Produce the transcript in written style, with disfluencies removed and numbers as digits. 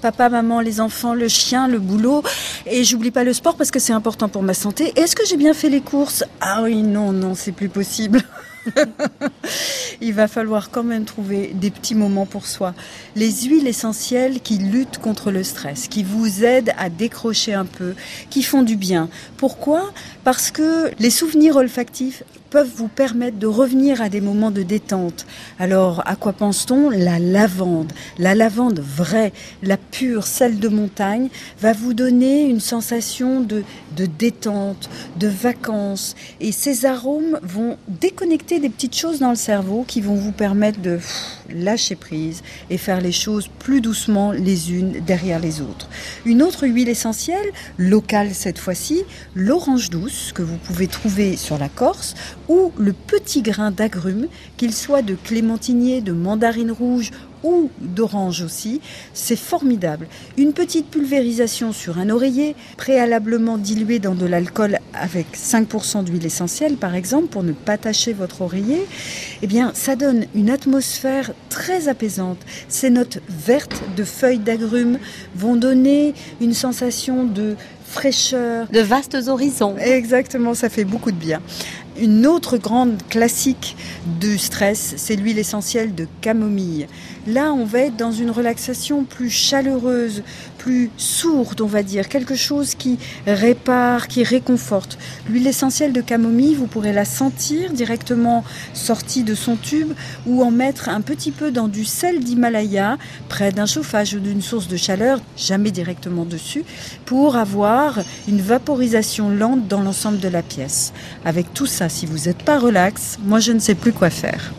Papa, maman, les enfants, le chien, le boulot. Et j'oublie pas le sport parce que c'est important pour ma santé. Est-ce que j'ai bien fait les courses? Ah oui, non, c'est plus possible. Il va falloir quand même trouver des petits moments pour soi. Les huiles essentielles qui luttent contre le stress, qui vous aident à décrocher un peu, qui font du bien. Pourquoi? Parce que les souvenirs olfactifs peuvent vous permettre de revenir à des moments de détente. Alors, à quoi pense-t-on? La lavande. La lavande vraie, la pure, celle de montagne, va vous donner une sensation de détente, de vacances. Et ces arômes vont déconnecter des petites choses dans le cerveau qui vont vous permettre de lâcher prise et faire les choses plus doucement les unes derrière les autres. Une autre huile essentielle, locale cette fois-ci, l'orange douce que vous pouvez trouver sur la Corse, ou le petit grain d'agrumes, qu'il soit de clémentinier, de mandarine rouge ou d'orange aussi, c'est formidable. Une petite pulvérisation sur un oreiller, préalablement dilué dans de l'alcool avec 5% d'huile essentielle par exemple, pour ne pas tacher votre oreiller, eh bien ça donne une atmosphère très apaisante. Ces notes vertes de feuilles d'agrumes vont donner une sensation de fraîcheur. De vastes horizons. Exactement, ça fait beaucoup de bien. Une autre grande classique du stress, c'est l'huile essentielle de camomille. Là, on va être dans une relaxation plus chaleureuse, plus sourde, on va dire, quelque chose qui répare, qui réconforte. L'huile essentielle de camomille, vous pourrez la sentir directement sortie de son tube ou en mettre un petit peu dans du sel d'Himalaya, près d'un chauffage ou d'une source de chaleur, jamais directement dessus, pour avoir une vaporisation lente dans l'ensemble de la pièce. Avec tout ça, si vous n'êtes pas relax, moi je ne sais plus quoi faire.